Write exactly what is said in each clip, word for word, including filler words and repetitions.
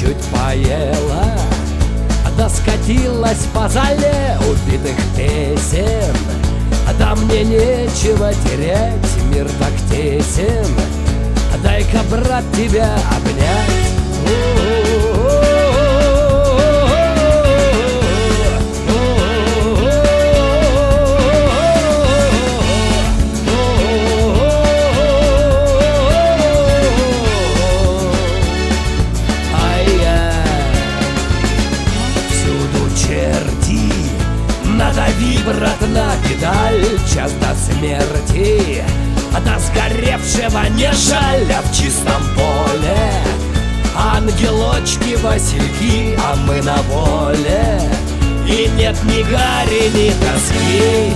чуть поела, да скатилась по зале убитых песен. Да мне нечего терять, мир так тесен, дай-ка, брат, тебя обнять. Надави, брат, на педаль, час до смерти, до сгоревшего не жаль, а в чистом поле ангелочки, васильки, а мы на воле, и нет ни гари, ни тоски.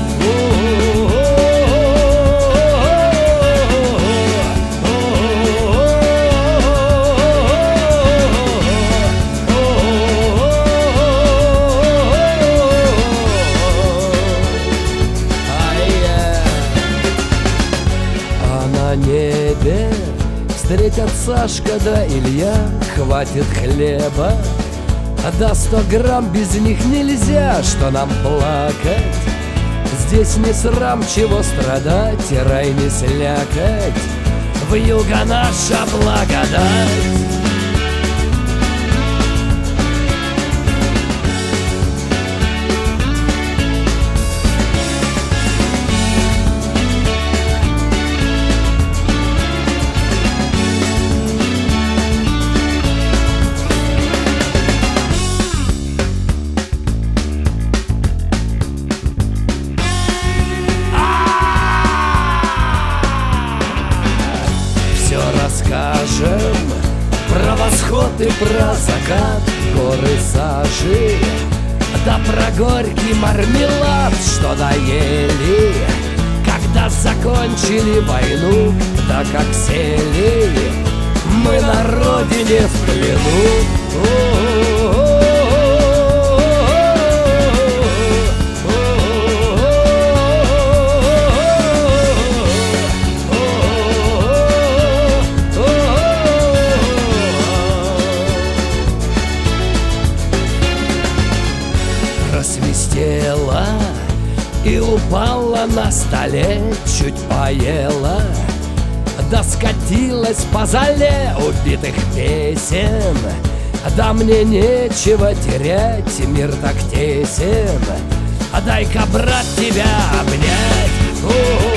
На небе встретят Сашка да Илья, хватит хлеба, да сто грамм без них нельзя, что нам плакать. Здесь не срам, чего страдать, и рай не слякоть, вьюга наша благодать. Расскажем про восход и про закат, горы сажи, да про горький мармелад, что доели, когда закончили войну, да как сели мы на родине в плену. Просвистела и упала на столе, чуть поела, да скатилась по зале убитых песен. Да мне нечего терять, мир так тесен, дай-ка, брат, тебя обнять.